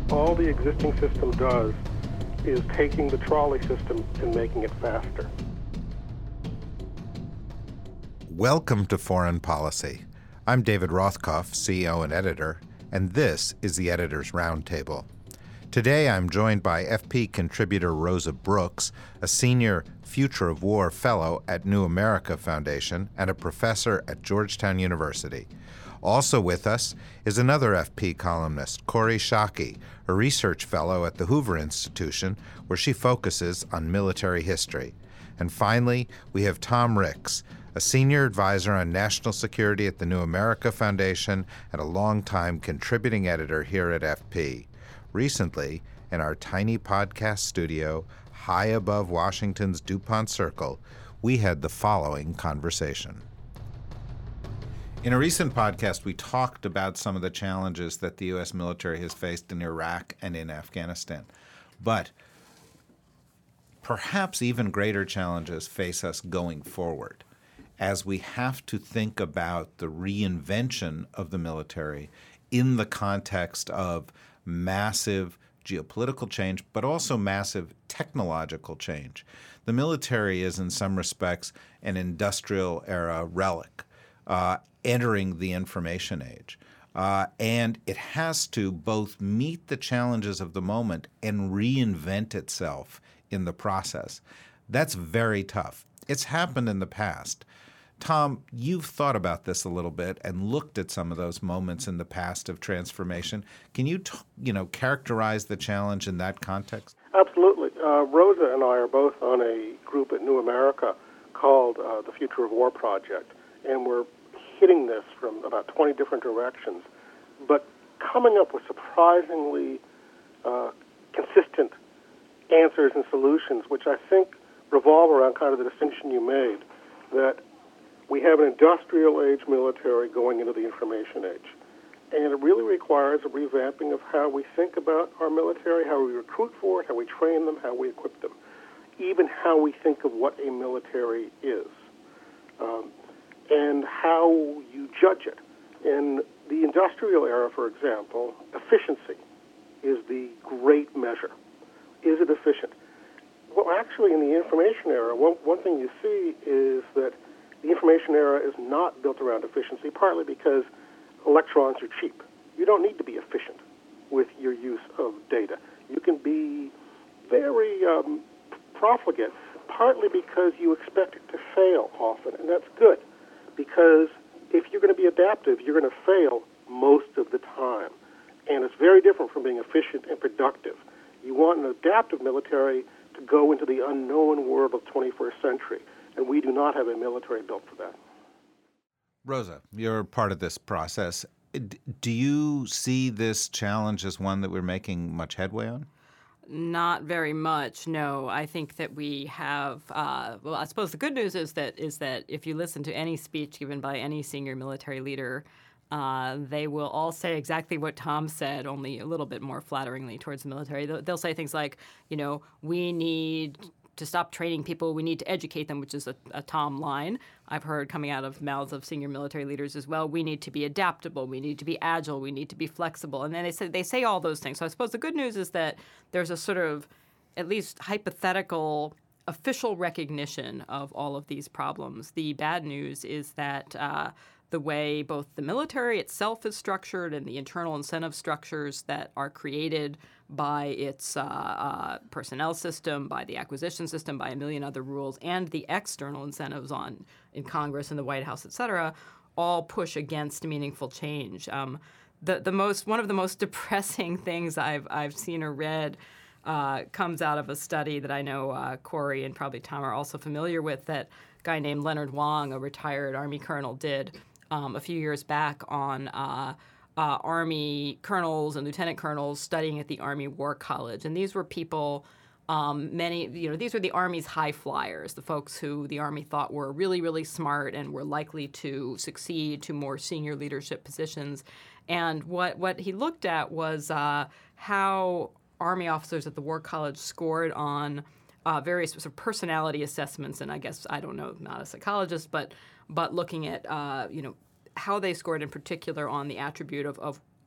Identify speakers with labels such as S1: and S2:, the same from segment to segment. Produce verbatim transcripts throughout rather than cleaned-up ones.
S1: All the existing system does is taking the trolley system and making it faster.
S2: Welcome to Foreign Policy. I'm David Rothkopf, C E O and editor, and this is the Editor's Roundtable. Today I'm joined by F P contributor Rosa Brooks, a senior Future of War fellow at New America Foundation and a professor at Georgetown University. Also with us is another F P columnist, Kori Schake, a research fellow at the Hoover Institution, where she focuses on military history. And finally, we have Tom Ricks, a senior advisor on national security at the New America Foundation and a longtime contributing editor here at F P. Recently, in our tiny podcast studio high above Washington's DuPont Circle, we had the following conversation. In a recent podcast, we talked about some of the challenges that the U S military has faced in Iraq and in Afghanistan. But perhaps even greater challenges face us going forward, as we have to think about the reinvention of the military in the context of massive geopolitical change, but also massive technological change. The military is, in some respects, an industrial era relic, uh, entering the information age. Uh, and it has to both meet the challenges of the moment and reinvent itself in the process. That's very tough. It's happened in the past. Tom, you've thought about this a little bit and looked at some of those moments in the past of transformation. Can you, t- you know, characterize the challenge in that context?
S1: Absolutely. Uh, Rosa and I are both on a group at New America called uh, the Future of War Project, and we're hitting this from about twenty different directions, but coming up with surprisingly uh, consistent answers and solutions, which I think revolve around kind of the distinction you made, that we have an industrial age military going into the information age. And it really requires a revamping of how we think about our military, how we recruit for it, how we train them, how we equip them, even how we think of what a military is, um, and how you judge it. In the industrial era, for example, efficiency is the great measure. Is it efficient? Well, actually, in the information era, one, one thing you see is that the information era is not built around efficiency, partly because electrons are cheap. You don't need to be efficient with your use of data. You can be very um, profligate, partly because you expect it to fail often, and that's good, because if you're going to be adaptive, you're going to fail most of the time. And it's very different from being efficient and productive. You want an adaptive military to go into the unknown world of the twenty-first century. And we do not have a military built for that.
S2: Rosa, you're part of this process. Do you see this challenge as one that we're making much headway on?
S3: Not very much, no. I think that we have, uh, well, I suppose the good news is that is that if you listen to any speech given by any senior military leader, uh, they will all say exactly what Tom said, only a little bit more flatteringly towards the military. They'll, they'll say things like, you know, we need to stop training people, we need to educate them, which is a, a Tom line I've heard coming out of mouths of senior military leaders as well. We need to be adaptable, we need to be agile, we need to be flexible. And then they say they say all those things. So I suppose the good news is that there's a sort of at least hypothetical official recognition of all of these problems. The bad news is that uh, the way both the military itself is structured and the internal incentive structures that are created by its uh, uh, personnel system, by the acquisition system, by a million other rules, and the external incentives on in Congress and the White House, et cetera, all push against meaningful change. Um, the the most one of the most depressing things I've I've seen or read uh, comes out of a study that I know uh, Kori and probably Tom are also familiar with, that a guy named Leonard Wong, a retired Army colonel, did um, a few years back on Uh, Uh, Army colonels and lieutenant colonels studying at the Army War College. And these were people, um, many, you know, these were the Army's high flyers, the folks who the Army thought were really, really smart and were likely to succeed to more senior leadership positions. And what, what he looked at was uh, how Army officers at the War College scored on uh, various sort of personality assessments. And I guess, I don't know, not a psychologist, but but looking at, uh, you know, how they scored in particular on the attribute of, of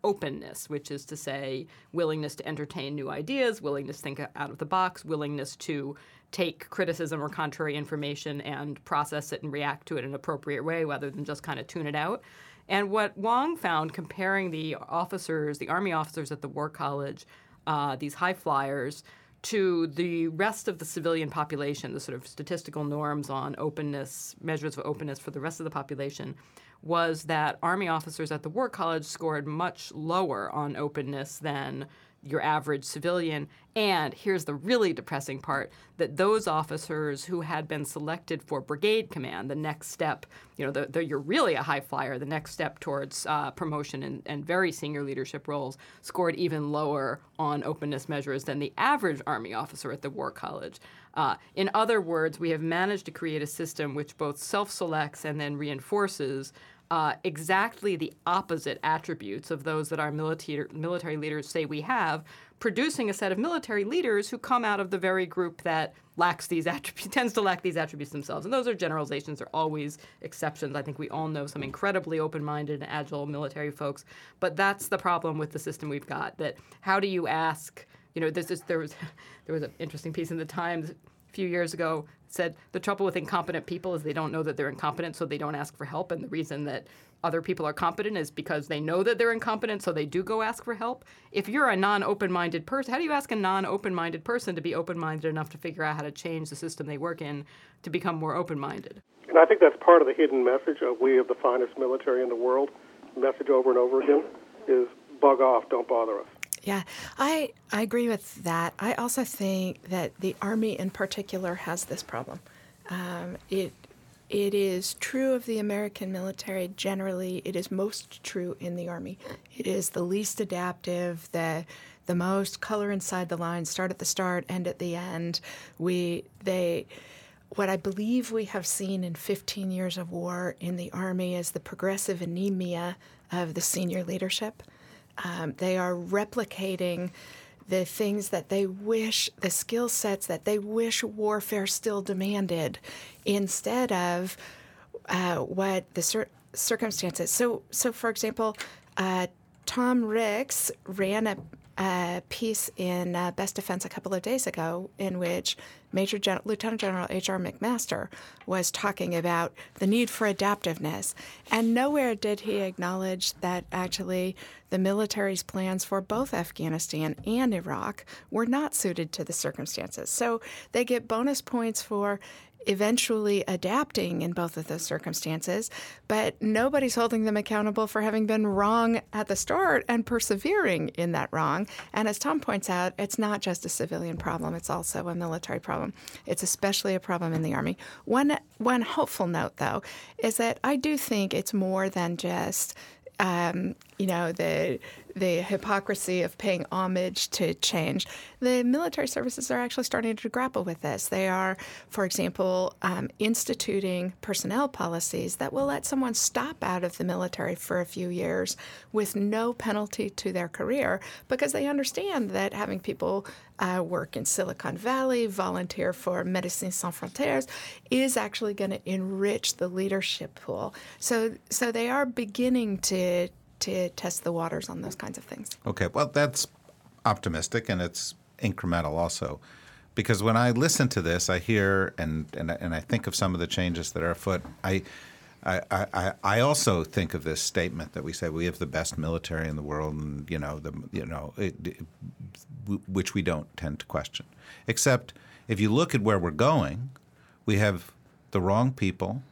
S3: openness, which is to say willingness to entertain new ideas, willingness to think out of the box, willingness to take criticism or contrary information and process it and react to it in an appropriate way rather than just kind of tune it out. And what Wong found comparing the officers, the Army officers at the War College, uh, these high flyers, to the rest of the civilian population, the sort of statistical norms on openness, measures of openness for the rest of the population, was that Army officers at the War College scored much lower on openness than your average civilian. And here's the really depressing part, that those officers who had been selected for brigade command, the next step, you know, the, the, you're really a high flyer, the next step towards uh, promotion and, and very senior leadership roles, scored even lower on openness measures than the average Army officer at the War College. Uh, in other words, we have managed to create a system which both self-selects and then reinforces Uh, exactly the opposite attributes of those that our military, military leaders say we have, producing a set of military leaders who come out of the very group that lacks these attributes, tends to lack these attributes themselves. And those are generalizations, they're always exceptions. I think we all know some incredibly open-minded and agile military folks, but that's the problem with the system we've got, that how do you ask, you know, this is, there was, there was an interesting piece in the Times a few years ago said the trouble with incompetent people is they don't know that they're incompetent, so they don't ask for help. And the reason that other people are competent is because they know that they're incompetent, so they do go ask for help. If you're a non-open-minded person, how do you ask a non-open-minded person to be open-minded enough to figure out how to change the system they work in to become more open-minded?
S1: And I think that's part of the hidden message of we have the finest military in the world. The message over and over again is bug off, don't bother us.
S4: Yeah, I, I agree with that. I also think that the Army in particular has this problem. Um, it it is true of the American military generally. It is most true in the Army. It is the least adaptive, the the most color inside the lines, start at the start, end at the end. We they what I believe we have seen in fifteen years of war in the Army is the progressive anemia of the senior leadership. Um, they are replicating the things that they wish, the skill sets that they wish warfare still demanded, instead of uh, what the cir- circumstances. So, so for example, uh, Tom Ricks ran a, a piece in uh, Best Defense a couple of days ago in which Major Gen- Lieutenant General H R McMaster was talking about the need for adaptiveness. And nowhere did he acknowledge that actually the military's plans for both Afghanistan and Iraq were not suited to the circumstances. So they get bonus points for eventually adapting in both of those circumstances, but nobody's holding them accountable for having been wrong at the start and persevering in that wrong. And as Tom points out, it's not just a civilian problem, it's also a military problem. It's especially a problem in the Army. One, one hopeful note, though, is that I do think it's more than just Um, you know, the the hypocrisy of paying homage to change. The military services are actually starting to grapple with this. They are, for example, um, instituting personnel policies that will let someone stop out of the military for a few years with no penalty to their career, because they understand that having people uh, work in Silicon Valley, volunteer for Médecins Sans Frontières, is actually going to enrich the leadership pool. So, so they are beginning to to test the waters on those kinds of things.
S2: Okay, well, that's optimistic, and it's incremental also. Because when I listen to this, I hear and and, and I think of some of the changes that are afoot. I, I, I, I also think of this statement that we say we have the best military in the world, and you know the you know it, it, which we don't tend to question. Except if you look at where we're going, we have the wrong people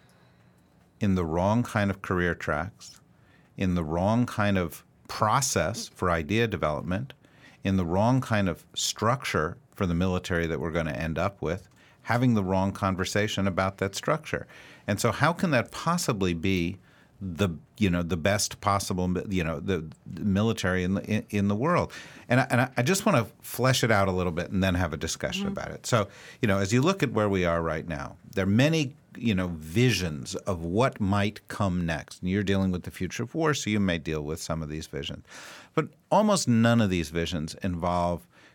S2: in the wrong kind of career tracks, in the wrong kind of process for idea development, in the wrong kind of structure for the military that we're going to end up with, having the wrong conversation about that structure. And so how can that possibly be the you know the best possible you know the, the military in the in, in the world? And I, and I just want to flesh it out a little bit and then have a discussion mm-hmm. about it. So you know as you look at where we are right now, there are many you know visions of what might come next. And you're dealing with the future of war, so you may deal with some of these visions. But almost none of these visions involve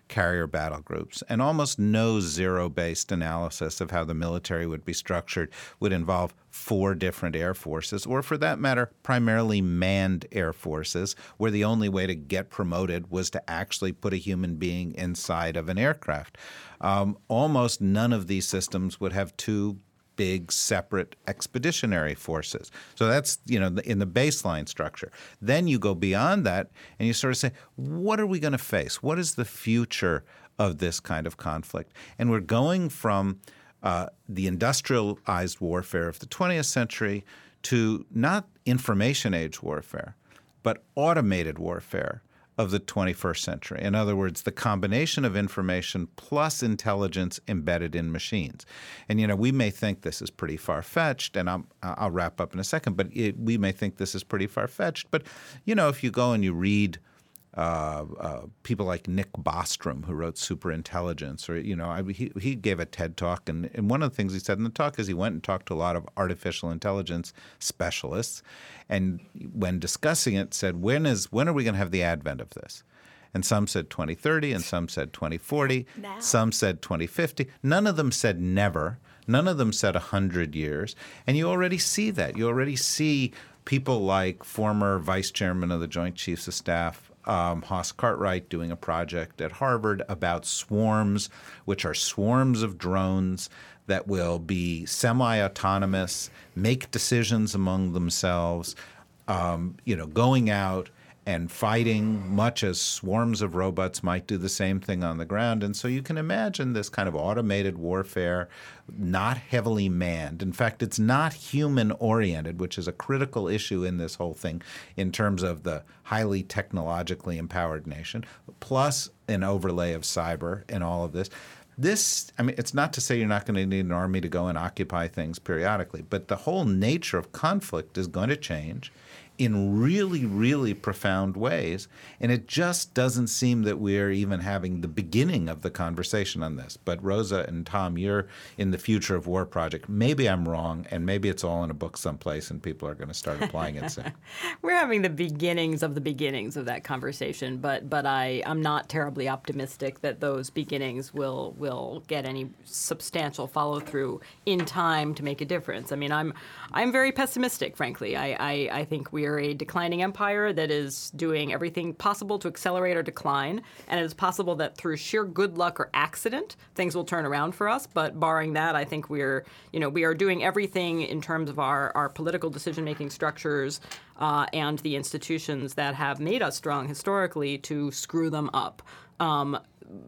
S2: carrier battle groups. And almost no zero-based analysis of how the military would be structured would involve four different air forces, or for that matter, primarily manned air forces, where the only way to get promoted was to actually put a human being inside of an aircraft. Um, almost none of these systems would have two big separate expeditionary forces. So that's, you know, in the baseline structure. Then you go beyond that and you sort of say, what are we going to face? What is the future of this kind of conflict? And we're going from uh, the industrialized warfare of the twentieth century to not information age warfare, but automated warfare of the twenty-first century. In other words, the combination of information plus intelligence embedded in machines. And, you know, we may think this is pretty far-fetched, and I'm, I'll wrap up in a second, but it, we may think this is pretty far-fetched. But, you know, if you go and you read uh, uh, people like Nick Bostrom, who wrote Superintelligence, or, you know, I, he, he gave a TED Talk, and, and one of the things he said in the talk is he went and talked to a lot of artificial intelligence specialists, and when discussing it said, when is when are we going to have the advent of this? And some said twenty thirty, and some said twenty forty, now. Some said twenty fifty. None of them said never. None of them said one hundred years. And you already see that. You already see people like former vice chairman of the Joint Chiefs of Staff, Um, Haas Cartwright, doing a project at Harvard about swarms, which are swarms of drones that will be semi-autonomous, make decisions among themselves, um, you know, going out and fighting much as swarms of robots might do the same thing on the ground. And so you can imagine this kind of automated warfare, not heavily manned. In fact, it's not human-oriented, which is a critical issue in this whole thing in terms of the highly technologically empowered nation, plus an overlay of cyber and all of this. This, I mean, it's not to say you're not going to need an army to go and occupy things periodically, but the whole nature of conflict is going to change in really, really profound ways. And it just doesn't seem that we're even having the beginning of the conversation on this. But Rosa and Tom, you're in the Future of War project. Maybe I'm wrong, and maybe it's all in a book someplace and people are going to start applying it soon.
S3: We're having the beginnings of the beginnings of that conversation, but but I, I'm not terribly optimistic that those beginnings will will get any substantial follow-through in time to make a difference. I mean, I'm I'm very pessimistic, frankly. I, I, I think we are a declining empire that is doing everything possible to accelerate our decline, and it is possible that through sheer good luck or accident, things will turn around for us. But barring that, I think we're, you know, we are doing everything in terms of our, our political decision-making structures uh, and the institutions that have made us strong historically to screw them up. Um,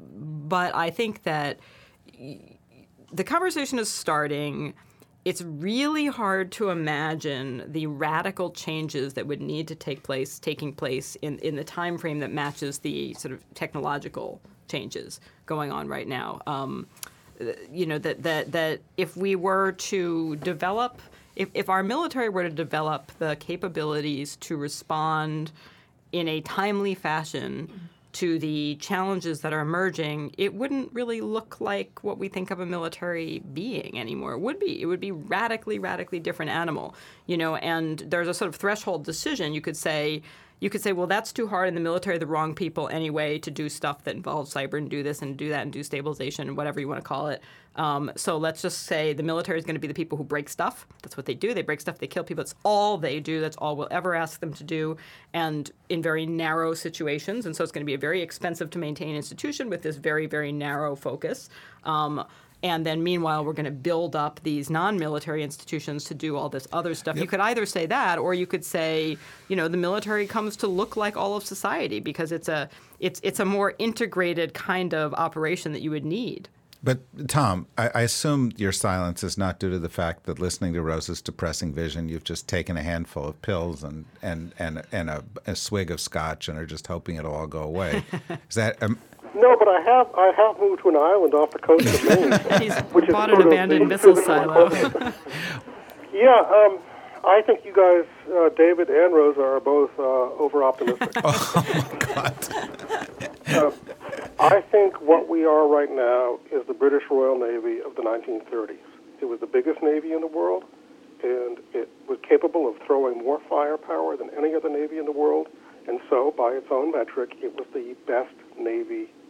S3: but I think that the conversation is starting. It's really hard to imagine the radical changes that would need to take place, taking place in, in the time frame that matches the sort of technological changes going on right now. Um, you know, that, that, that if we were to develop, if, if our military were to develop the capabilities to respond in a timely fashion to the challenges that are emerging, it wouldn't really look like what we think of a military being anymore. It would be. It would be radically, radically different animal, you know, and there's a sort of threshold decision. You could say, you could say, well, that's too hard in the military, the wrong people anyway to do stuff that involves cyber and do this and do that and do stabilization and whatever you want to call it. Um, so let's just say the military is going to be the people who break stuff. That's what they do. They break stuff. They kill people. That's all they do. That's all we'll ever ask them to do, and in very narrow situations. And so it's going to be a very expensive to maintain institution with this very, very narrow focus. Um, And then meanwhile, we're going to build up these non-military institutions to do all this other stuff. Yep. You could either say that, or you could say, you know, the military comes to look like all of society because it's a it's it's a more integrated kind of operation that you would need.
S2: But, Tom, I, I assume your silence is not due to the fact that listening to Rosa's depressing vision, you've just taken a handful of pills and and, and, and a, a swig of scotch and are just hoping it'll all go away. Is that... Um,
S1: No, but I have I have moved to an island off the coast of Maine.
S3: He's
S1: which
S3: bought
S1: is
S3: an abandoned missile silo.
S1: Yeah, um, I think you guys, uh, David and Rosa, are both uh, over-optimistic.
S2: Oh, my God.
S1: uh, I think what we are right now is the British Royal Navy of the nineteen thirties. It was the biggest navy in the world, and it was capable of throwing more firepower than any other navy in the world. And so, by its own metric, it was the best navy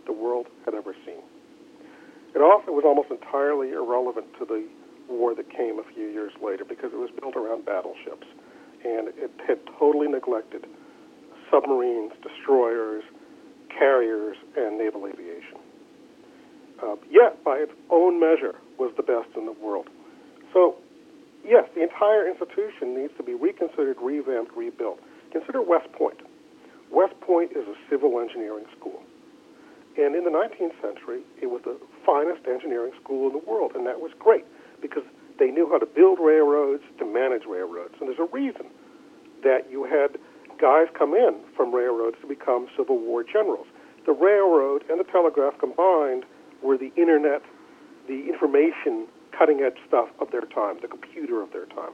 S1: the world had ever seen. It also was almost entirely irrelevant to the war that came a few years later because it was built around battleships, and it had totally neglected submarines, destroyers, carriers, and naval aviation. Uh, yet, by its own measure, was the best in the world. So, yes, the entire institution needs to be reconsidered, revamped, rebuilt. Consider West Point. West Point is a civil engineering school. And in the nineteenth century, it was the finest engineering school in the world, and that was great because they knew how to build railroads, to manage railroads. And there's a reason that you had guys come in from railroads to become Civil War generals. The railroad and the telegraph combined were the internet, the information, cutting-edge stuff of their time, the computer of their time.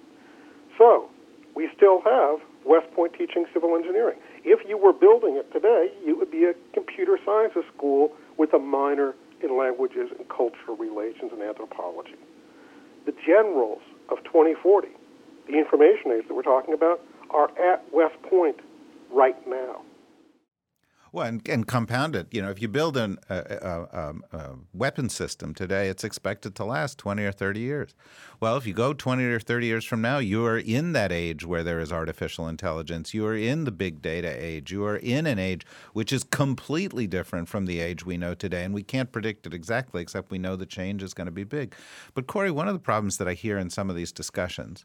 S1: So we still have West Point teaching civil engineering. If you were building it today, you would be a computer sciences school with a minor in languages and cultural relations and anthropology. The generals of twenty forty, the information age that we're talking about, are at West Point right now.
S2: Well, and, and compound it. You know, if you build an, a, a, a, a weapon system today, it's expected to last twenty or thirty years. Well, if you go twenty or thirty years from now, you are in that age where there is artificial intelligence. You are in the big data age. You are in an age which is completely different from the age we know today, and we can't predict it exactly, except we know the change is going to be big. But, Corey, one of the problems that I hear in some of these discussions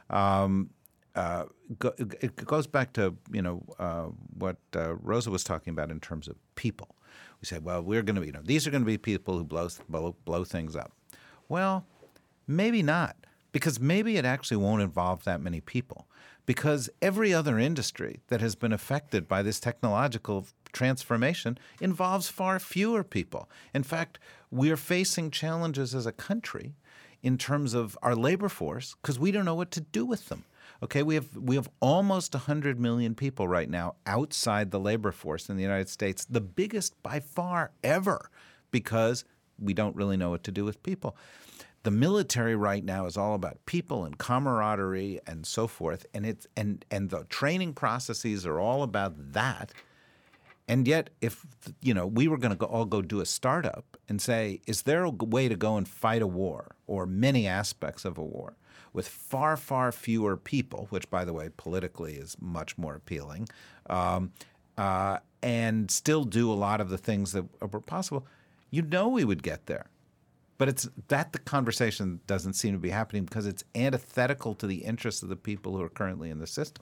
S2: um, Uh, go, it goes back to, you know, uh, what uh, Rosa was talking about in terms of people. We say, well, we're going to be, you know, these are going to be people who blow, blow, blow things up. Well, maybe not, because maybe it actually won't involve that many people, because every other industry that has been affected by this technological transformation involves far fewer people. In fact, we're facing challenges as a country in terms of our labor force because we don't know what to do with them. Okay, we have we have almost one hundred million people right now outside the labor force in the United States, the biggest by far ever, because we don't really know what to do with people. The military right now is all about people and camaraderie and so forth, and it's and and the training processes are all about that. And yet, if you know, we were going to all go do a startup and say, is there a way to go and fight a war or many aspects of a war with far, far fewer people, which, by the way, politically is much more appealing, um, uh, and still do a lot of the things that were possible, you know we would get there. But it's that the conversation doesn't seem to be happening because it's antithetical to the interests of the people who are currently in the system.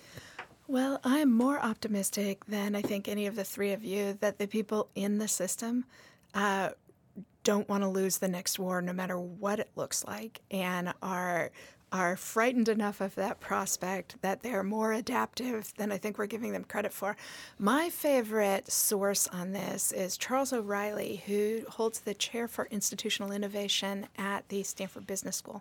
S4: Well, I'm more optimistic than I think any of the three of you that the people in the system uh, don't want to lose the next war no matter what it looks like, and are are frightened enough of that prospect that they're more adaptive than I think we're giving them credit for. My favorite source on this is Charles O'Reilly, who holds the chair for institutional innovation at the Stanford Business School.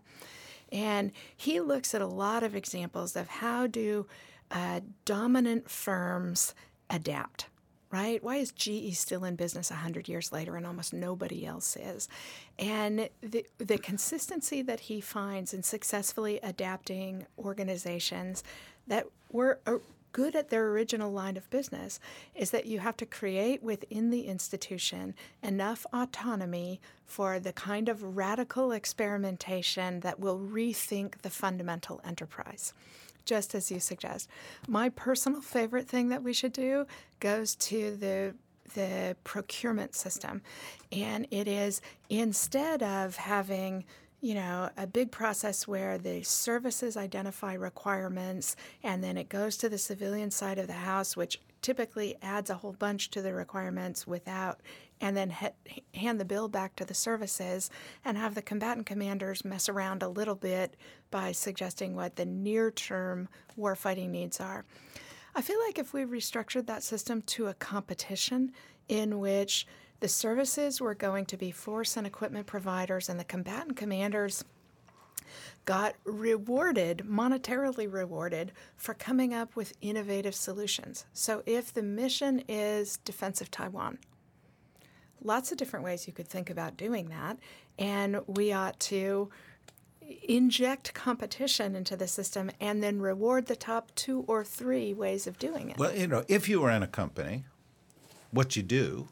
S4: And he looks at a lot of examples of how do uh, dominant firms adapt. Right? Why is G E still in business one hundred years later and almost nobody else is? And the, the consistency that he finds in successfully adapting organizations that were good at their original line of business is that you have to create within the institution enough autonomy for the kind of radical experimentation that will rethink the fundamental enterprise. Just as you suggest. My personal favorite thing that we should do goes to the the procurement system. And it is, instead of having, you know, a big process where the services identify requirements and then it goes to the civilian side of the house, which typically adds a whole bunch to the requirements without, and then he, hand the bill back to the services and have the combatant commanders mess around a little bit by suggesting what the near-term warfighting needs are. I feel like if we restructured that system to a competition in which the services were going to be force and equipment providers and the combatant commanders got rewarded, monetarily rewarded, for coming up with innovative solutions. So if the mission is defense of Taiwan, lots of different ways you could think about doing that, and we ought to inject competition into the system and then reward the top two or three ways of doing it.
S2: Well, you know, if you were in a company, what you do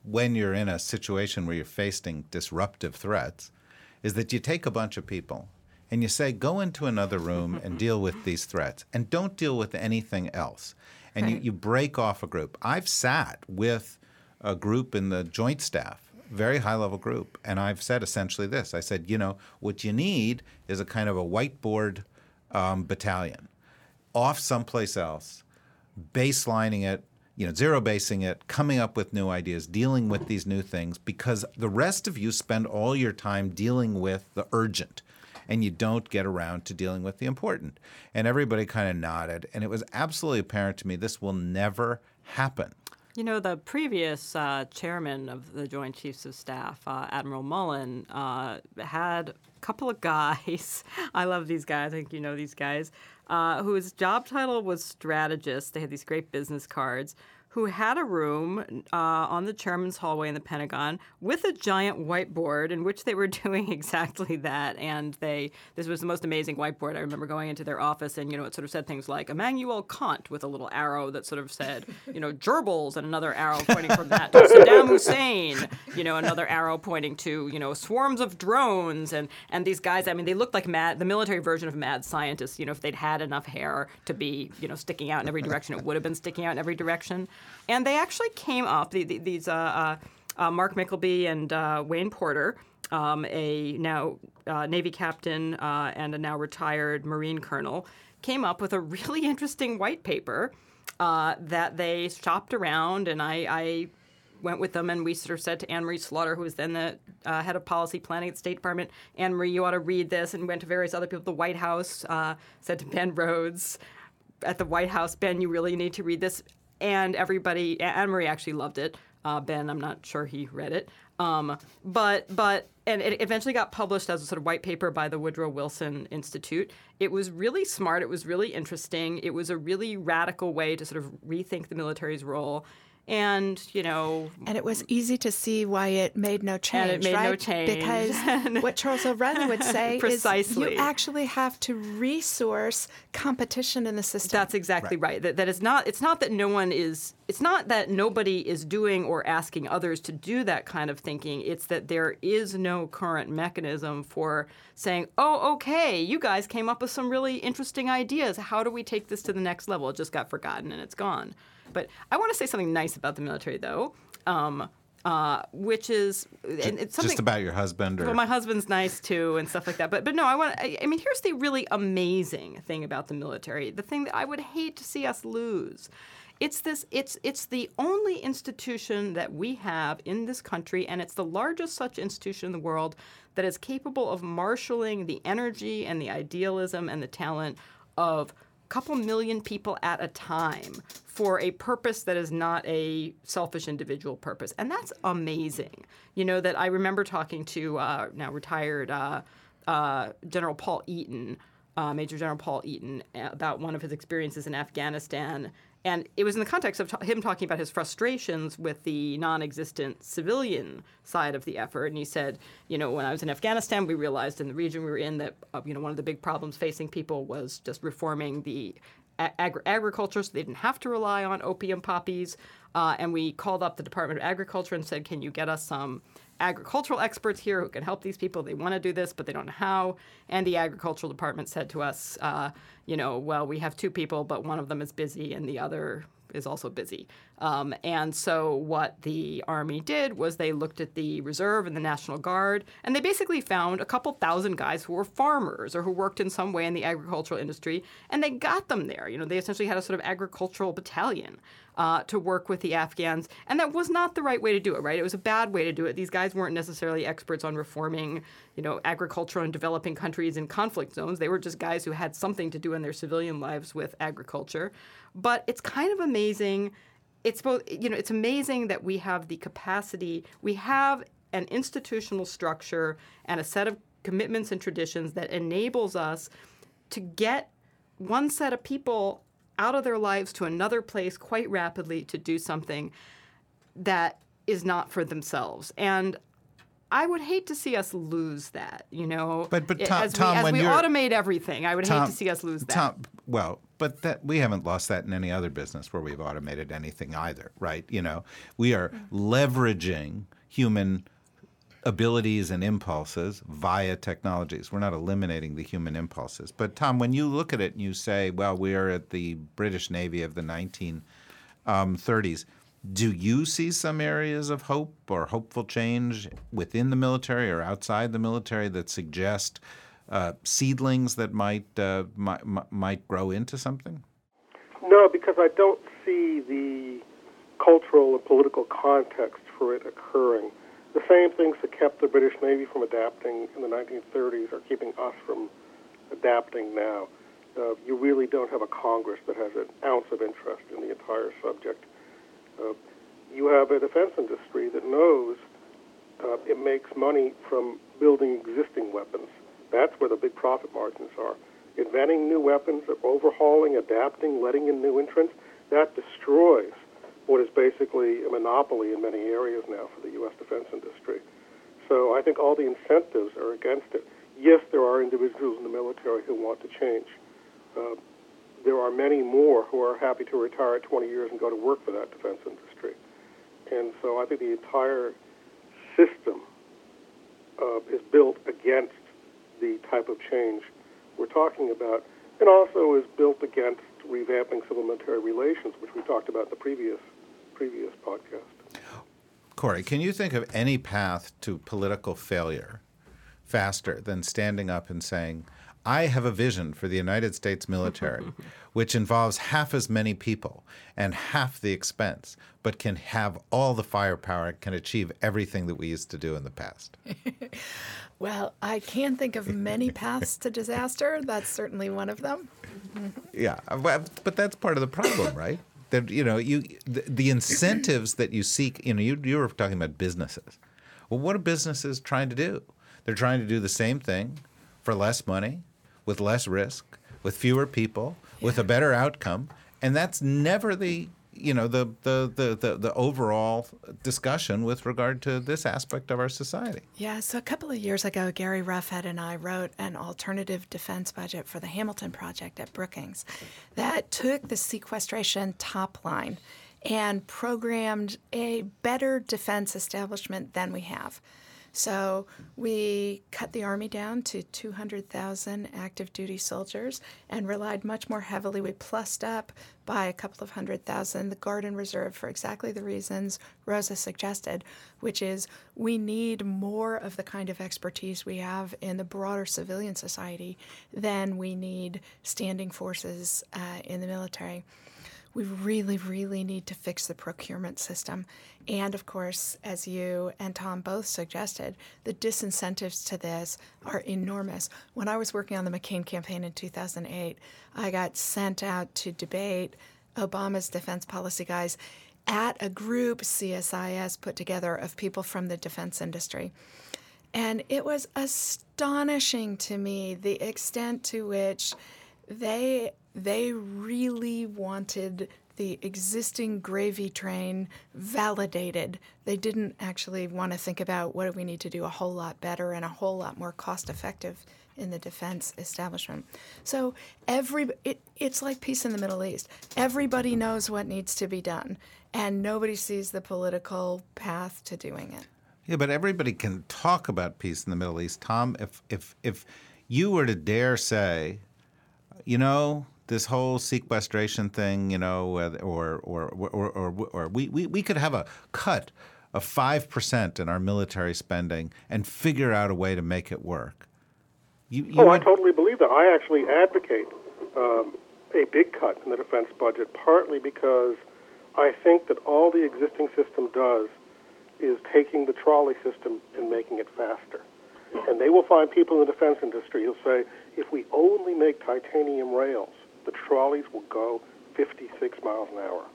S2: when you're in a situation where you're facing disruptive threats is that you take a bunch of people and you say, go into another room and deal with these threats, and don't deal with anything else. And right. you, you break off a group. I've sat with a group in the Joint Staff, very high-level group, and I've said essentially this. I said, you know, what you need is a kind of a whiteboard um, battalion off someplace else, baselining it, you know, zero-basing it, coming up with new ideas, dealing with these new things, because the rest of you spend all your time dealing with the urgent, and you don't get around to dealing with the important. And everybody kind of nodded, and it was absolutely apparent to me this will never happen.
S3: You know, the previous uh, chairman of the Joint Chiefs of Staff, uh, Admiral Mullen, uh, had a couple of guys. I love these guys. I think you know these guys, uh, whose job title was strategist. They had these great business cards, who had a room uh, on the chairman's hallway in the Pentagon with a giant whiteboard in which they were doing exactly that. And they this was the most amazing whiteboard. I remember going into their office, and you know it sort of said things like Immanuel Kant with a little arrow that sort of said, you know, gerbils, and another arrow pointing from that to Saddam Hussein, you know, another arrow pointing to, you know, swarms of drones. And, and these guys, I mean, they looked like mad, the military version of mad scientists. You know, if they'd had enough hair to be, you know, sticking out in every direction, it would have been sticking out in every direction. And they actually came up, the, the, these uh, uh, uh, Mark Mickleby and uh, Wayne Porter, um, a now uh, Navy captain uh, and a now retired Marine colonel, came up with a really interesting white paper uh, that they shopped around, and I, I went with them, and we sort of said to Anne Marie Slaughter, who was then the uh, head of policy planning at the State Department, Anne Marie, you ought to read this, and went to various other people. The White House uh, said to Ben Rhodes at the White House, Ben, you really need to read this. And everybody, Anne Marie actually loved it. Uh, Ben, I'm not sure he read it. Um, but, but, and it eventually got published as a sort of white paper by the Woodrow Wilson Institute. It was really smart. It was really interesting. It was a really radical way to sort of rethink the military's role. And, you know...
S4: And it was easy to see why it made no change,
S3: And it made
S4: right?
S3: no change.
S4: Because what Charles O'Reilly would say
S3: Precisely.
S4: is you actually have to resource competition in the system.
S3: That's exactly right. right. That, that is not, it's not that no one is... It's not that nobody is doing or asking others to do that kind of thinking. It's that there is no current mechanism for saying, oh, okay, you guys came up with some really interesting ideas. How do we take this to the next level? It just got forgotten and it's gone. But I want to say something nice about the military, though, um, uh, which is and it's something
S2: just about your husband. Or...
S3: Well, my husband's nice too, and stuff like that. But but no, I want. I, I mean, here's the really amazing thing about the military. The thing that I would hate to see us lose. It's this. It's it's the only institution that we have in this country, and it's the largest such institution in the world that is capable of marshaling the energy and the idealism and the talent of couple million people at a time for a purpose that is not a selfish individual purpose. And that's amazing. You know, that I remember talking to uh, now retired uh, uh, General Paul Eaton, uh, Major General Paul Eaton, about one of his experiences in Afghanistan. And it was in the context of t- him talking about his frustrations with the non-existent civilian side of the effort. And he said, you know, when I was in Afghanistan, we realized in the region we were in that, uh, you know, one of the big problems facing people was just reforming the ag- agriculture so they didn't have to rely on opium poppies. Uh, and we called up the Department of Agriculture and said, can you get us some agricultural experts here who can help these people? They want to do this, but they don't know how. And the agricultural department said to us, uh, you know, well, we have two people, but one of them is busy and the other is also busy. Um, and so what the Army did was they looked at the Reserve and the National Guard, and they basically found a couple thousand guys who were farmers or who worked in some way in the agricultural industry, and they got them there. You know, they essentially had a sort of agricultural battalion uh, to work with the Afghans, and that was not the right way to do it, right? It was a bad way to do it. These guys weren't necessarily experts on reforming, you know, agriculture in developing countries in conflict zones. They were just guys who had something to do in their civilian lives with agriculture. But it's kind of amazing. It's both, you know, it's amazing that we have the capacity, we have an institutional structure and a set of commitments and traditions that enables us to get one set of people out of their lives to another place quite rapidly to do something that is not for themselves. And I would hate to see us lose that, you know.
S2: But but Tom,
S3: as
S2: Tom
S3: we, as
S2: when
S3: we
S2: you're,
S3: automate everything, I would
S2: Tom,
S3: hate to see us lose that.
S2: Tom, well, but that we haven't lost that in any other business where we've automated anything either, right? You know, we are leveraging human abilities and impulses via technologies. We're not eliminating the human impulses. But Tom, when you look at it and you say, well, we are at the British Navy of the nineteen thirties, do you see some areas of hope or hopeful change within the military or outside the military that suggest uh, seedlings that might, uh, might might grow into something?
S1: No, because I don't see the cultural and political context for it occurring. The same things that kept the British Navy from adapting in the nineteen thirties are keeping us from adapting now. Uh, you really don't have a Congress that has an ounce of interest in the entire subject. Uh, you have a defense industry that knows uh, it makes money from building existing weapons. That's where the big profit margins are. Inventing new weapons, overhauling, adapting, letting in new entrants, that destroys what is basically a monopoly in many areas now for the U S defense industry. So I think all the incentives are against it. Yes, there are individuals in the military who want to change. Uh, there are many more who are happy to retire at twenty years and go to work for that defense industry. And so I think the entire system uh, is built against the type of change we're talking about, and also is built against revamping civil military relations, which we talked about in the previous previous podcast.
S2: Corey, can you think of any path to political failure faster than standing up and saying, I have a vision for the United States military, which involves half as many people and half the expense, but can have all the firepower, can achieve everything that we used to do in the past?
S4: Well, I can think of many paths to disaster. That's certainly one of them.
S2: Yeah, but that's part of the problem, right? That, you know, you the, the incentives that you seek, you know, you, you were talking about businesses. Well, what are businesses trying to do? They're trying to do the same thing for less money, with less risk, with fewer people, yeah. with a better outcome, and that's never the you know the, the the the the overall discussion with regard to this aspect of our society.
S4: Yeah, so a couple of years ago, Gary Roughhead and I wrote an alternative defense budget for the Hamilton Project at Brookings that took the sequestration top line and programmed a better defense establishment than we have. So we cut the Army down to two hundred thousand active duty soldiers and relied much more heavily. We plussed up by a couple of hundred thousand the Guard and Reserve for exactly the reasons Rosa suggested, which is we need more of the kind of expertise we have in the broader civilian society than we need standing forces uh, in the military. We really, really need to fix the procurement system. And, of course, as you and Tom both suggested, the disincentives to this are enormous. When I was working on the McCain campaign in two thousand eight, I got sent out to debate Obama's defense policy guys at a group C S I S put together of people from the defense industry. And it was astonishing to me the extent to which they they really wanted the existing gravy train validated. They didn't actually want to think about what do we need to do a whole lot better and a whole lot more cost effective in the defense establishment. So every it, it's like peace in the Middle East. Everybody knows what needs to be done, and nobody sees the political path to doing it.
S2: Yeah, but everybody can talk about peace in the Middle East. Tom, if if if you were to dare say, you know, this whole sequestration thing, you know, or or or or, or, or we, we, we could have a cut of five percent in our military spending and figure out a way to make it work. You, you
S1: oh,
S2: would...
S1: I totally believe that. I actually advocate um, a big cut in the defense budget, partly because I think that all the existing system does is taking the trolley system and making it faster. And they will find people in the defense industry who'll say, if we only make titanium rails, the trolleys will go fifty-six miles an hour.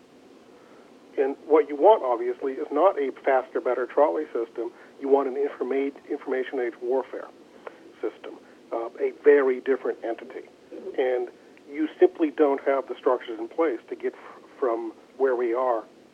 S1: And what you want, obviously, is not a faster, better trolley system. You want an informa- information age warfare system, uh, a very different entity. And you simply don't have the structures in place to get f- from where we are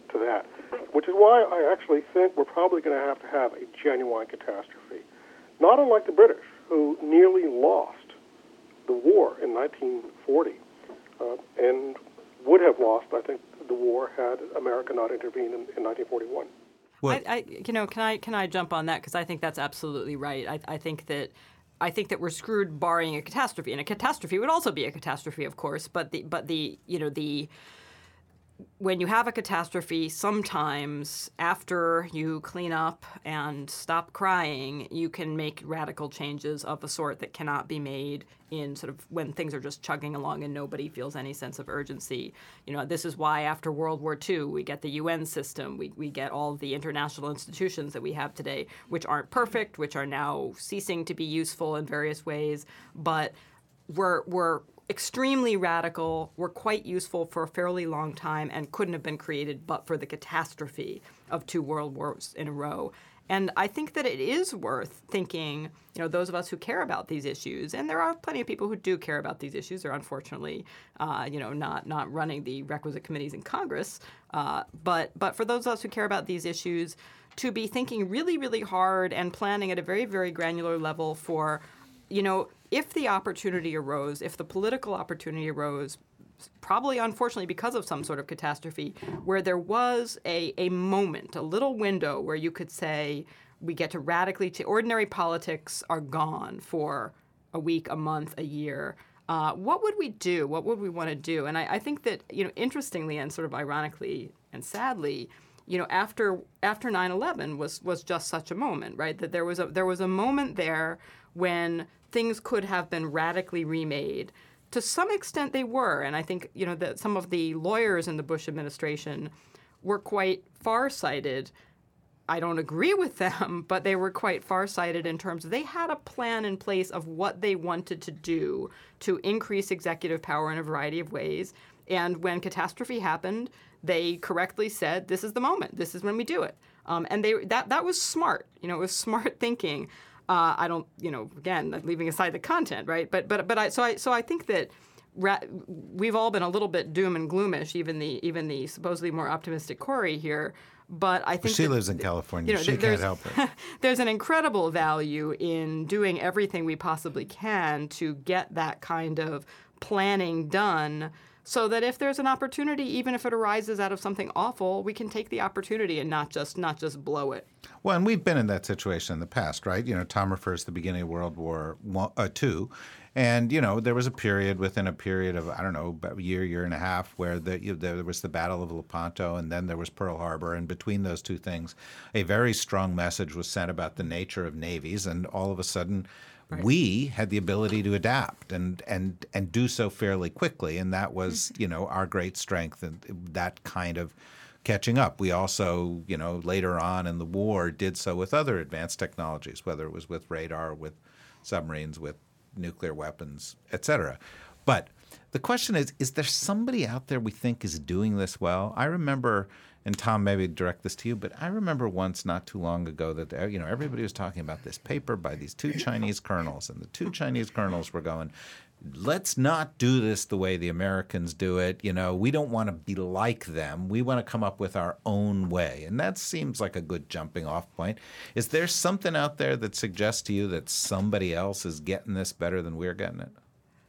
S1: to that, which is why I actually think we're probably going to have to have a genuine catastrophe. Not unlike the British, who nearly lost the war in nineteen forty, uh, and would have lost, I think, the war had America not intervened in, in nineteen forty-one.
S3: I, I, you know, can I can I jump on that, because I think that's absolutely right. I, I think that I think that we're screwed barring a catastrophe, and a catastrophe would also be a catastrophe, of course. But the but the you know the when you have a catastrophe, sometimes after you clean up and stop crying, you can make radical changes of a sort that cannot be made in sort of when things are just chugging along and nobody feels any sense of urgency. You know, this is why after World War Two, we get the U N system, we, we get all the international institutions that we have today, which aren't perfect, which are now ceasing to be useful in various ways, but we're we're extremely radical, were quite useful for a fairly long time, and couldn't have been created but for the catastrophe of two world wars in a row. And I think that it is worth thinking, you know, those of us who care about these issues, and there are plenty of people who do care about these issues, they're unfortunately, uh, you know, not not running the requisite committees in Congress, uh, but but for those of us who care about these issues, to be thinking really, really hard and planning at a very, very granular level for, you know, if the opportunity arose, if the political opportunity arose, probably unfortunately because of some sort of catastrophe, where there was a, a moment, a little window where you could say, we get to radically, to ordinary politics are gone for a week, a month, a year. Uh, what would we do? What would we want to do? And I, I think that, you know, interestingly and sort of ironically and sadly, you know, after after nine eleven was was just such a moment, right? That there was a there was a moment there when things could have been radically remade. To some extent, they were, and I think, you know, that some of the lawyers in the Bush administration were quite far-sighted. I don't agree with them, but they were quite far-sighted in terms of they had a plan in place of what they wanted to do to increase executive power in a variety of ways. And when catastrophe happened, they correctly said, "This is the moment. This is when we do it." Um, and they that that was smart. You know, it was smart thinking. Uh, I don't, you know, again, leaving aside the content, right? But but but I so I so I think that ra- we've all been a little bit doom and gloomish, even the even the supposedly more optimistic Corey here. But I think
S2: well, she
S3: that,
S2: lives in California. You know, she can't help it.
S3: There's an incredible value in doing everything we possibly can to get that kind of planning done, so that if there's an opportunity, even if it arises out of something awful, we can take the opportunity and not just not just blow it.
S2: Well, and we've been in that situation in the past, right? You know, Tom refers to the beginning of World War One, uh, Two, and you know there was a period within a period of I don't know about a year, year and a half, where the, you know, there was the Battle of Lepanto, and then there was Pearl Harbor, and between those two things, a very strong message was sent about the nature of navies, and all of a sudden. Right. We had the ability to adapt and, and and do so fairly quickly, and that was, you know, our great strength, and that kind of catching up. We also, you know, later on in the war did so with other advanced technologies, whether it was with radar, with submarines, with nuclear weapons, et cetera. But the question is, is there somebody out there we think is doing this well? I remember, and Tom, maybe direct this to you, but I remember once not too long ago that, you know, everybody was talking about this paper by these two Chinese colonels, and the two Chinese colonels were going, let's not do this the way the Americans do it. You know, we don't want to be like them. We want to come up with our own way. And that seems like a good jumping off point. Is there something out there that suggests to you that somebody else is getting this better than we're getting it?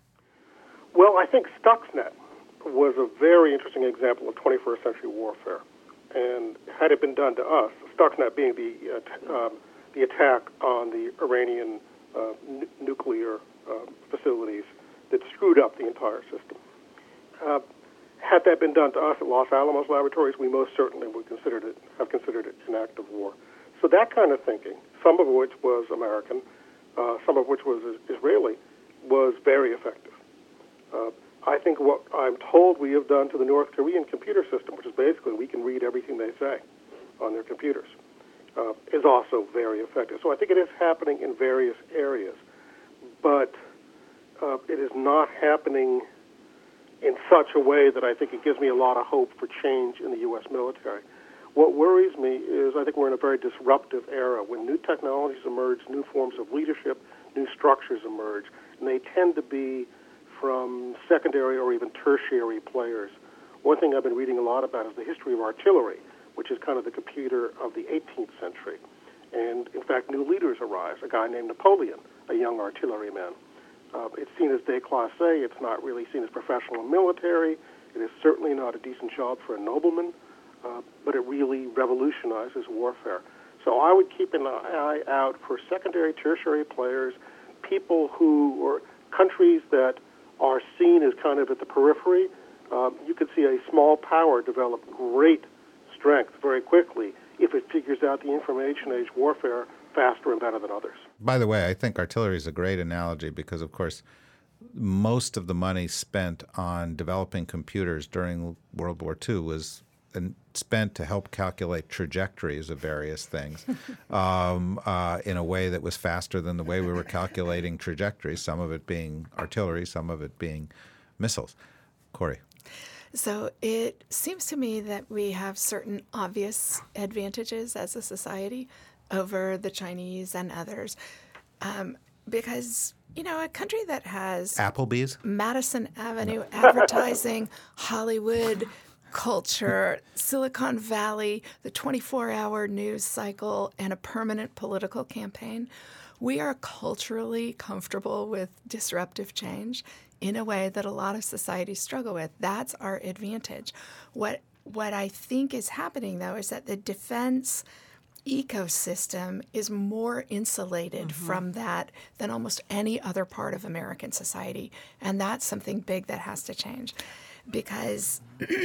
S1: Well, I think Stuxnet was a very interesting example of twenty-first century warfare. And had it been done to us, Stuxnet being the uh, um, the attack on the Iranian uh, n- nuclear uh, facilities that screwed up the entire system. Uh, had that been done to us at Los Alamos Laboratories, we most certainly would considered it, have considered it an act of war. So that kind of thinking, some of which was American, uh, some of which was Israeli, was very effective. Uh, I think what I'm told we have done to the North Korean computer system, which is basically we can read everything they say on their computers, uh, is also very effective. So I think it is happening in various areas, but uh, it is not happening in such a way that I think it gives me a lot of hope for change in the U S military. What worries me is I think we're in a very disruptive era when new technologies emerge, new forms of leadership, new structures emerge, and they tend to be from secondary or even tertiary players. One thing I've been reading a lot about is the history of artillery, which is kind of the computer of the eighteenth century. And, in fact, new leaders arise, a guy named Napoleon, a young artilleryman. Uh, it's seen as déclassé. It's not really seen as professional military. It is certainly not a decent job for a nobleman, uh, but it really revolutionizes warfare. So I would keep an eye out for secondary, tertiary players, people who, or countries that are seen as kind of at the periphery. Um, you could see a small power develop great strength very quickly if it figures out the information age warfare faster and better than others.
S2: By the way, I think artillery is a great analogy because, of course, most of the money spent on developing computers during World War Two was and spent to help calculate trajectories of various things um, uh, in a way that was faster than the way we were calculating trajectories, some of it being artillery, some of it being missiles. Corey.
S4: So it seems to me that we have certain obvious advantages as a society over the Chinese and others um, because, you know, a country that has
S2: Applebee's,
S4: Madison Avenue advertising, Hollywood culture, Silicon Valley, the twenty-four hour news cycle, and a permanent political campaign, we are culturally comfortable with disruptive change in a way that a lot of societies struggle with. That's our advantage. What what I think is happening, though, is that the defense ecosystem is more insulated mm-hmm. from that than almost any other part of American society. And that's something big that has to change. Because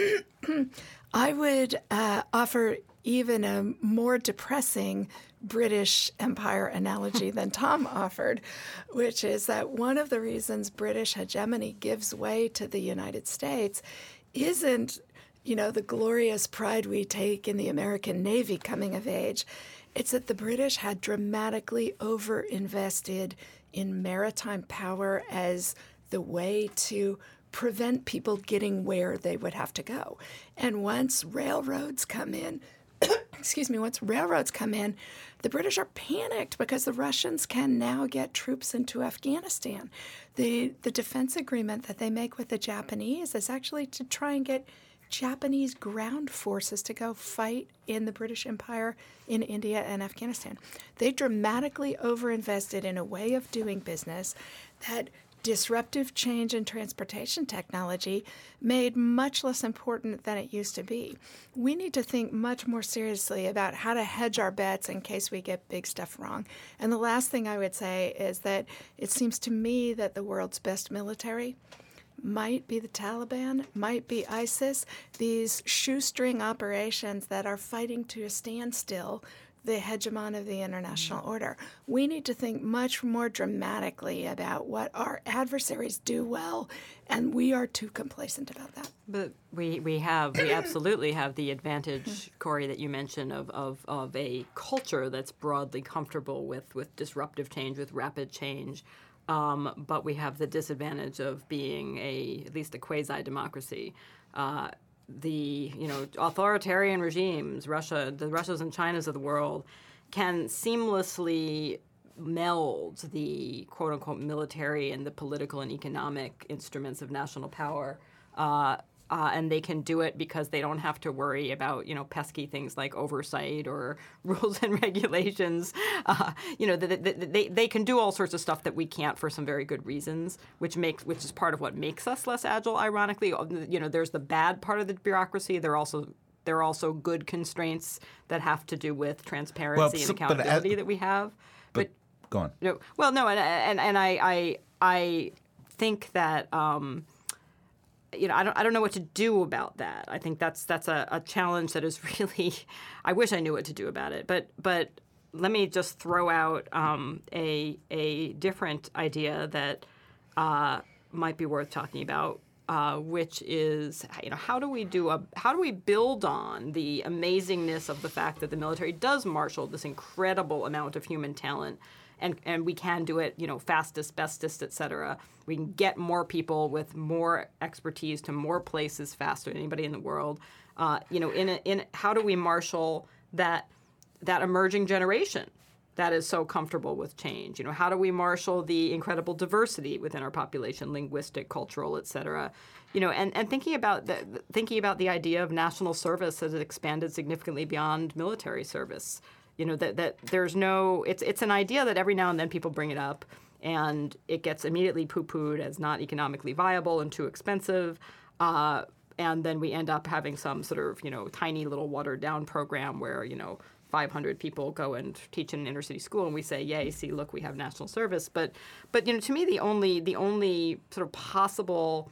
S4: I would uh, offer even a more depressing British Empire analogy than Tom offered, which is that one of the reasons British hegemony gives way to the United States isn't, you know, the glorious pride we take in the American Navy coming of age. It's that the British had dramatically overinvested in maritime power as the way to prevent people getting where they would have to go. And once railroads come in, excuse me, once railroads come in, the British are panicked because the Russians can now get troops into Afghanistan. The the defense agreement that they make with the Japanese is actually to try and get Japanese ground forces to go fight in the British Empire in India and Afghanistan. They dramatically overinvested in a way of doing business that disruptive change in transportation technology made much less important than it used to be. We need to think much more seriously about how to hedge our bets in case we get big stuff wrong. And the last thing I would say is that it seems to me that the world's best military might be the Taliban, might be ISIS, these shoestring operations that are fighting to a standstill the hegemon of the international mm-hmm. order. We need to think much more dramatically about what our adversaries do well, and we are too complacent about that.
S3: But we, we have, we absolutely have the advantage, Corey, that you mentioned of, of, of a culture that's broadly comfortable with, with disruptive change, with rapid change. Um, but we have the disadvantage of being a, at least a quasi-democracy. Uh, the, you know, authoritarian regimes, Russia, the Russias and Chinas of the world, can seamlessly meld the quote-unquote military and the political and economic instruments of national power. Uh, uh, and they can do it because they don't have to worry about, you know, pesky things like oversight or rules and regulations. Uh, you know, they, they, they can do all sorts of stuff that we can't for some very good reasons, which makes which is part of what makes us less agile, ironically. You know, there's the bad part of the bureaucracy. There are also there are also good constraints that have to do with transparency
S2: well,
S3: and
S2: so,
S3: accountability
S2: but,
S3: that we have.
S2: But, but go on.
S3: You know, well, no, and and, and I, I I think that um, you know, I don't I don't know what to do about that. I think that's that's a, a challenge that is really I wish I knew what to do about it. But but let me just throw out um, a a different idea that uh, might be worth talking about, uh, which is, you know, how do we do a how do we build on the amazingness of the fact that the military does marshal this incredible amount of human talent, and and we can do it, you know, fastest, bestest, et cetera. We can get more people with more expertise to more places faster than anybody in the world. Uh, you know, in a, in how do we marshal that that emerging generation that is so comfortable with change? You know, how do we marshal the incredible diversity within our population, linguistic, cultural, et cetera? You know, and, and thinking about the thinking about the idea of national service as it expanded significantly beyond military service. You know, that, that there's no, it's it's an idea that every now and then people bring it up, and it gets immediately poo-pooed as not economically viable and too expensive. Uh, and then we end up having some sort of, you know, tiny little watered-down program where, you know, five hundred people go and teach in an inner city school, and we say, yay, see, look, we have national service. But, but you know, to me, the only the only sort of possible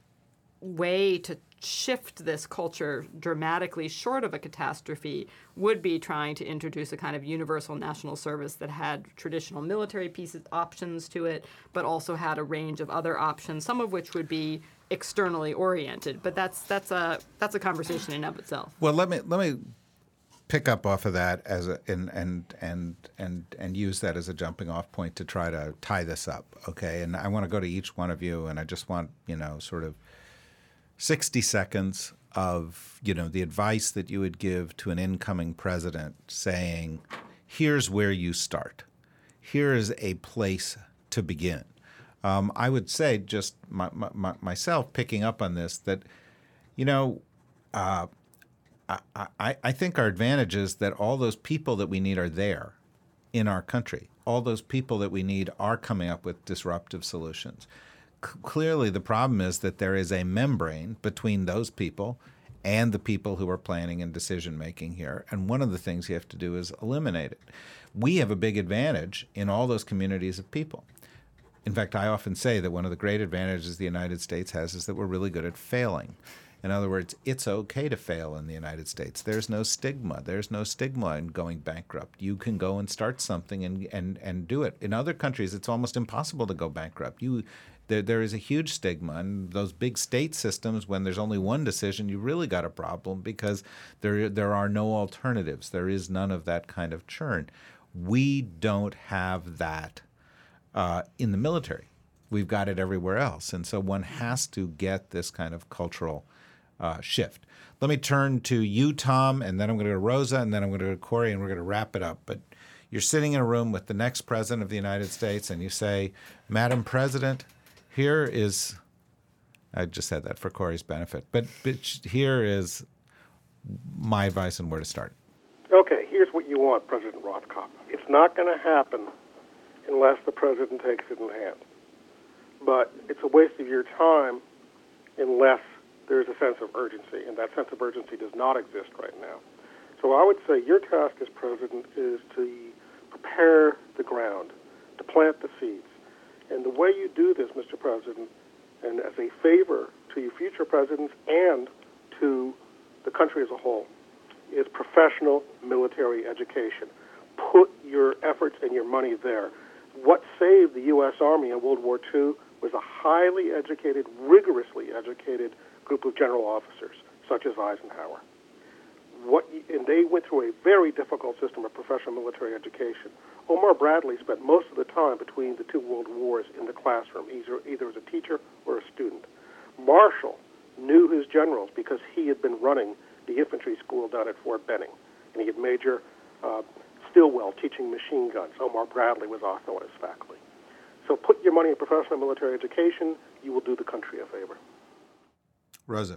S3: way to shift this culture dramatically short of a catastrophe would be trying to introduce a kind of universal national service that had traditional military pieces options to it, but also had a range of other options, some of which would be externally oriented. But that's that's a that's a conversation in and of itself.
S2: Well, let me let me pick up off of that as a and and and and and use that as a jumping off point to try to tie this up. Okay, and I want to go to each one of you, and I just want, you know, sort of sixty seconds of, you know, the advice that you would give to an incoming president saying, here's where you start. Here is a place to begin. Um, I would say, just my, my, myself picking up on this, that, you know, uh, I, I, I think our advantage is that all those people that we need are there in our country. All those people that we need are coming up with disruptive solutions. Clearly, the problem is that there is a membrane between those people and the people who are planning and decision-making here. And one of the things you have to do is eliminate it. We have a big advantage in all those communities of people. In fact, I often say that one of the great advantages the United States has is that we're really good at failing. In other words, it's okay to fail in the United States. There's no stigma. There's no stigma in going bankrupt. You can go and start something and, and, and do it. In other countries, it's almost impossible to go bankrupt. You There, there is a huge stigma, and those big state systems, when there's only one decision, you really got a problem because there there are no alternatives. There is none of that kind of churn. We don't have that uh, in the military. We've got it everywhere else, and so one has to get this kind of cultural uh, shift. Let me turn to you, Tom, and then I'm going to go to Rosa, and then I'm going to go to Corey, and we're going to wrap it up. But you're sitting in a room with the next president of the United States, and you say, Madam President, here is, I just said that for Corey's benefit, but, but here is my advice on where to start.
S1: Okay, here's what you want, President Rothkopf. It's not going to happen unless the president takes it in hand. But it's a waste of your time unless there's a sense of urgency, and that sense of urgency does not exist right now. So I would say your task as president is to prepare the ground, to plant the seeds. And the way you do this, Mister President, and as a favor to your future presidents and to the country as a whole, is professional military education. Put your efforts and your money there. What saved the U S Army in World War Two was a highly educated, rigorously educated group of general officers, such as Eisenhower. What, and they went through a very difficult system of professional military education. Omar Bradley spent most of the time between the two world wars in the classroom, either, either as a teacher or a student. Marshall knew his generals because he had been running the infantry school down at Fort Benning, and he had Major uh, Stilwell teaching machine guns. Omar Bradley was also on his faculty. So put your money in professional military education. You will do the country a favor.
S2: Rosa.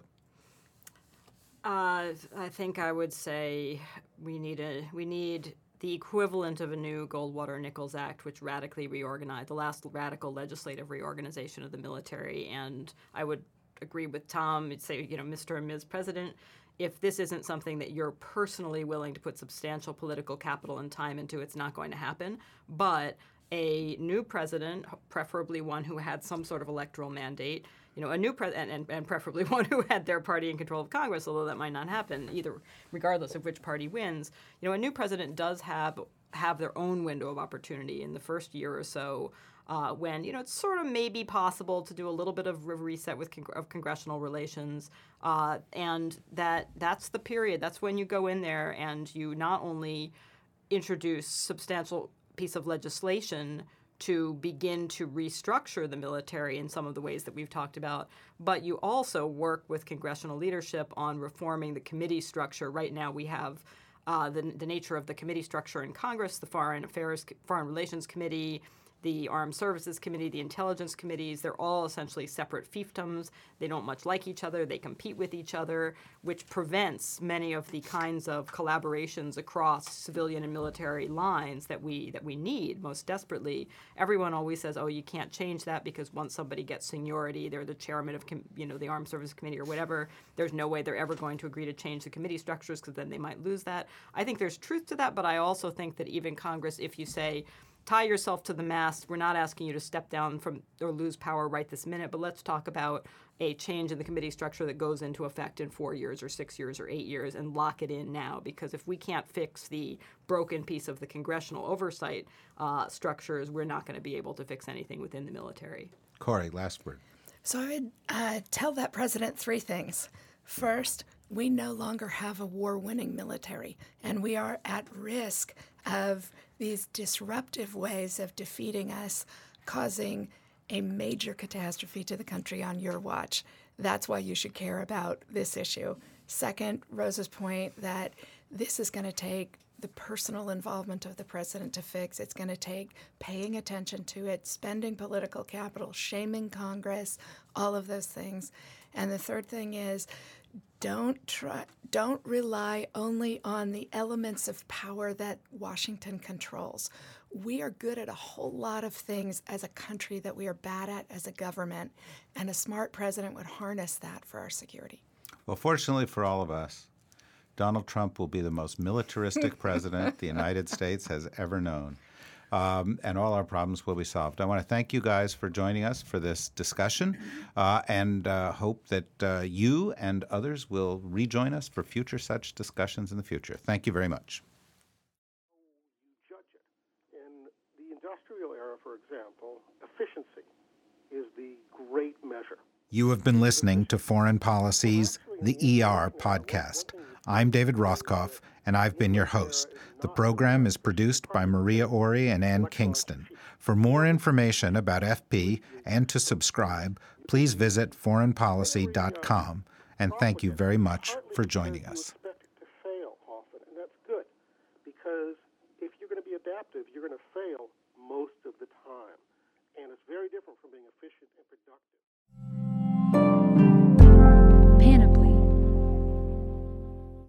S3: Uh, I think I would say we need a we need the equivalent of a new Goldwater-Nichols Act, which radically reorganized the last radical legislative reorganization of the military. And I would agree with Tom. I'd say, you know, Mister and Miz President, if this isn't something that you're personally willing to put substantial political capital and time into, it's not going to happen. But a new president, preferably one who had some sort of electoral mandate, you know, a new president, and, and preferably one who had their party in control of Congress, although that might not happen either, regardless of which party wins. You know, a new president does have have their own window of opportunity in the first year or so, uh, when, you know, it's sort of maybe possible to do a little bit of reset with con- of congressional relations, uh, and that that's the period. That's when you go in there and you not only introduce substantial piece of legislation to begin to restructure the military in some of the ways that we've talked about, but you also work with congressional leadership on reforming the committee structure. Right now we have uh, the, the nature of the committee structure in Congress, the Foreign Affairs, Foreign Relations Committee, the Armed Services Committee, the Intelligence Committees, they're all essentially separate fiefdoms. They don't much like each other. They compete with each other, which prevents many of the kinds of collaborations across civilian and military lines that we that we need most desperately. Everyone always says, oh, you can't change that because once somebody gets seniority, they're the chairman of com- you know the Armed Services Committee or whatever, there's no way they're ever going to agree to change the committee structures because then they might lose that. I think there's truth to that, but I also think that even Congress, if you say, tie yourself to the mast. We're not asking you to step down from or lose power right this minute, but let's talk about a change in the committee structure that goes into effect in four years or six years or eight years and lock it in now. Because if we can't fix the broken piece of the congressional oversight uh, structures, we're not going to be able to fix anything within the military.
S2: Corey, last word.
S4: So I would uh, tell that president three things. First, we no longer have a war-winning military, and we are at risk of these disruptive ways of defeating us, causing a major catastrophe to the country on your watch. That's why you should care about this issue. Second, Rosa's point that this is going to take the personal involvement of the president to fix. It's going to take paying attention to it, spending political capital, shaming Congress, all of those things. And the third thing is, don't try, don't rely only on the elements of power that Washington controls. We are good at a whole lot of things as a country that we are bad at as a government, and a smart president would harness that for our security.
S2: Well, fortunately for all of us, Donald Trump will be the most militaristic president the United States has ever known. Um, and all our problems will be solved. I want to thank you guys for joining us for this discussion uh, and uh, hope that uh, you and others will rejoin us for future such discussions in the future. Thank you very much.
S1: You judge it. In the industrial era, for example, efficiency is the great measure.
S2: You have been listening to Foreign Policy's The E R Podcast. I'm David Rothkopf, and I've been your host. The program is produced by Maria Ori and Ann Kingston. For more information about F P and to subscribe, please visit foreign policy dot com. And thank you very much for joining us.